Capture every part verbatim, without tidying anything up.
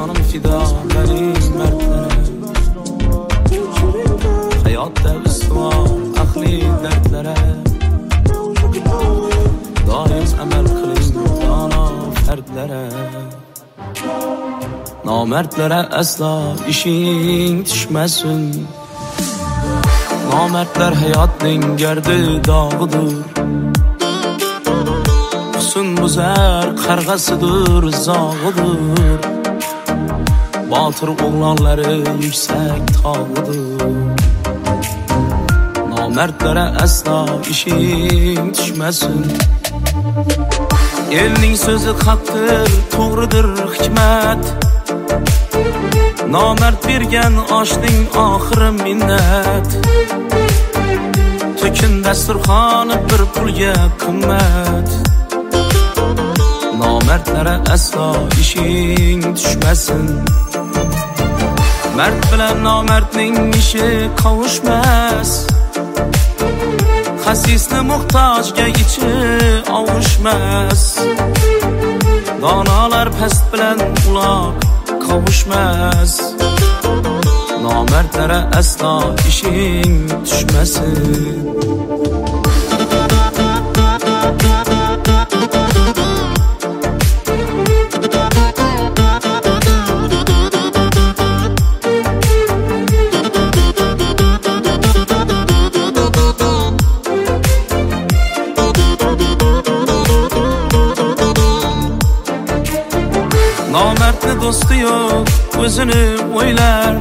Canım fida benim mertlere, hayatta üstüman akli dertlere. Daim emel kılayım dana ferdlere. Namertlere asla işin düşmesin. Namertler hayatın gerdi dağıdır. Kusun buzer kargasıdır, zağıdır. Batır oğlanları yüksek tağıdır. Namertlere asla işin düşmesin. Elning sözü haktır, toğrudur hikmet. Namert bergen aşning ahiri minnet. Tökün dasturxoni bir pulga qimmat. Namertlere asla işin düşmesin. Mert bilen namertning işi kavuşmaz. Hasisni muhtojga ichi avuşmaz. Donalar past bilan uloq kavuşmaz. Namertlere asla işin düşmesin. Namertli dostu yok, özünü oylar.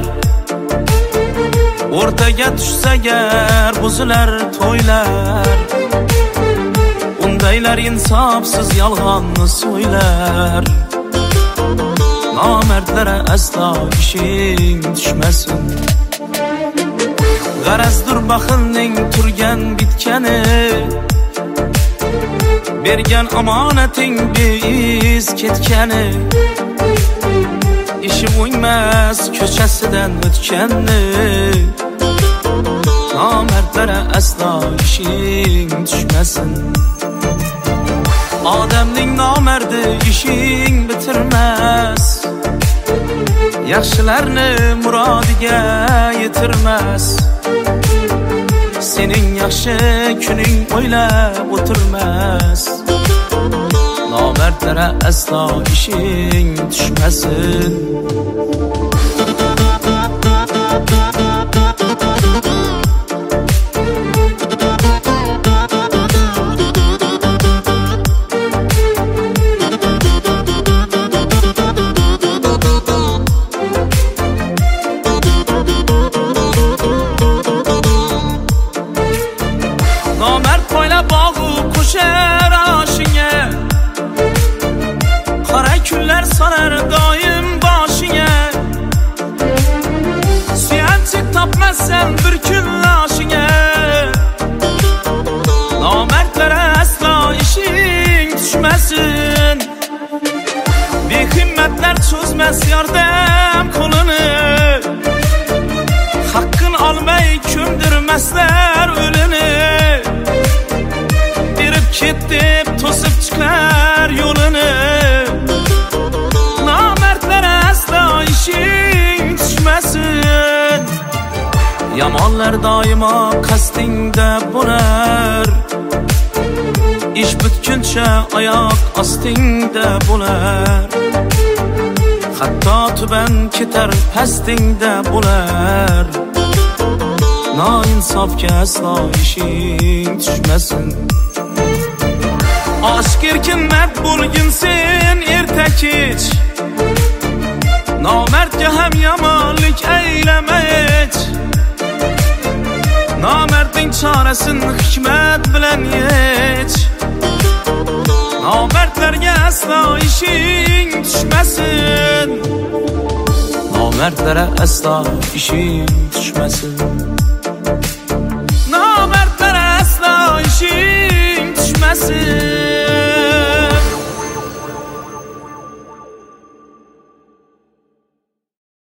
Ortaga tushsa gar buzilar to'ylar. Undaylar insofsiz yolg'onni so'ylar. Namertlere asla işin düşmesin. G'arazdir baxilning turgan bitgani. Bergan omonating beiz ketgani. İşi o'ngmas ko'chasidan o'tganni. Namertlere asla işin düşmesin. Odamning namerdi işin bitirmez. Yaxshilarni murodiga yetirmez. Sening yaxshi kuning o'ylab o'tirmas. Namertlere asla işin düşmesin. Namert poyla bağı koşar aşine. Kara küller sarar daim başine. Suyançık tapmazsan bir gün laşine. Namertlere asla işin düşmesin. Bir himmetler çözmez yardım kolunu. Hakkın almayı kündürmezler ölünü. Birip ketip tosip çıkar yolunu. Namertlere asla işin düşmesin. Yamanlar daima kastingde bo'lar. İş bitguncha ayak astingde bo'lar. Hatta tuban ketar pastingde bo'lar. Nainsofga asla işin düşmesin. Aşk erkin mert bo'lgin sen erta kech. Namertga ham yomonlik aylama hech. Namertning chorasini hikmat bilan yech. Namertlarga asla işin düşmesin. Namertlere asla işin düşmesin. Namertlere asla işin düşmesin.